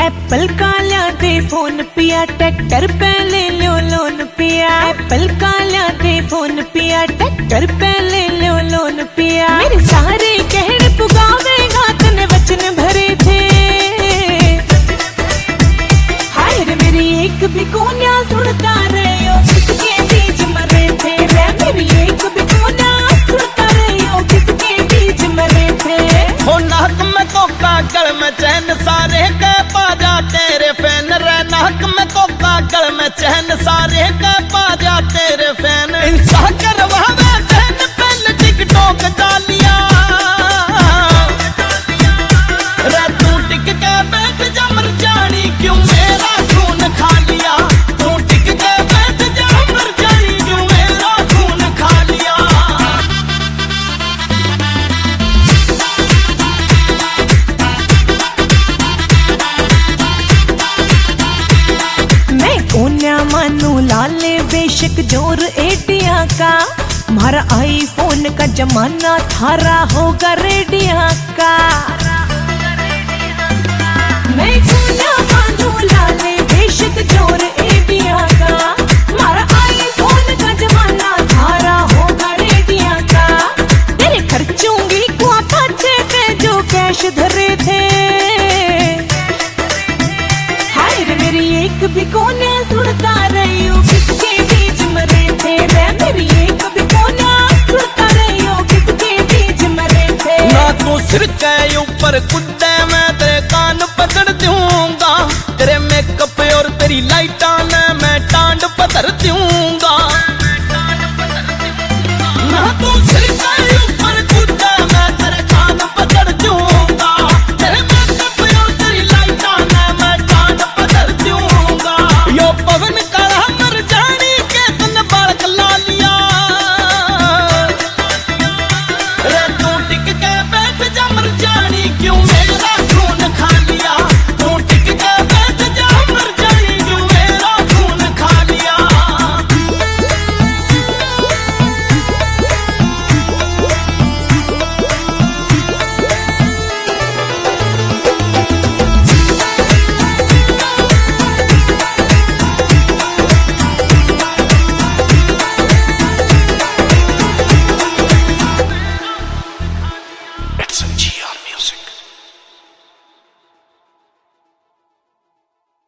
Apple का ल्या दे phone पिया, ट्रैक्टर पे ले लो लोन पिया। एप्पल का ल्या दे फोन पिया, ट्रैक्टर पे ले लो लोन पिया। मेरे सारे कहने पुगावेगा तने वचन भरे थे। हाय रे मेरी एक भी कोन्या सुनता रहे हो, किसके बीच मरे थे रे। मेरी एक भी कोन्या सुनता रहे हो, किसके बीच मरे थे। हो नाक में कोका गल में चैन, सारे के पाजा तेरे फैन रे। नाक में कोका गल में चैन, सारे के पाजा तेरे फैन। इंसा करवावे चैन पेन टिकटॉक डालिया रे। तू टिक के बैठ जा मर जानी, क्यों मेरा खून खा लिया। तू टिक के बैठ जा मर जानी, क्यों मेरा खून खा लिया। मैं कोन्या मानू लाले बेशक जोर एटिया का। मारा आईफोन का जमाना, थारा होगा रेडिया का। मैं कोन्या मानू लाले बेशक जोर एटिया का। मारा आईफोन का जमाना, थारा होगा रेडिया का। तेरे खर्चूंगी कुआ पाछे पे जो कैश धरे थे। हाय रे मेरी एक भी कोन्या सुनता रही हो, किसके बीच मरे थे रे। मेरी एक भी कोन्या सुनता रही हो, किसके बीच मरे थे। ना तू सिर के ऊपर कुत्ते में तेरे कान पकड़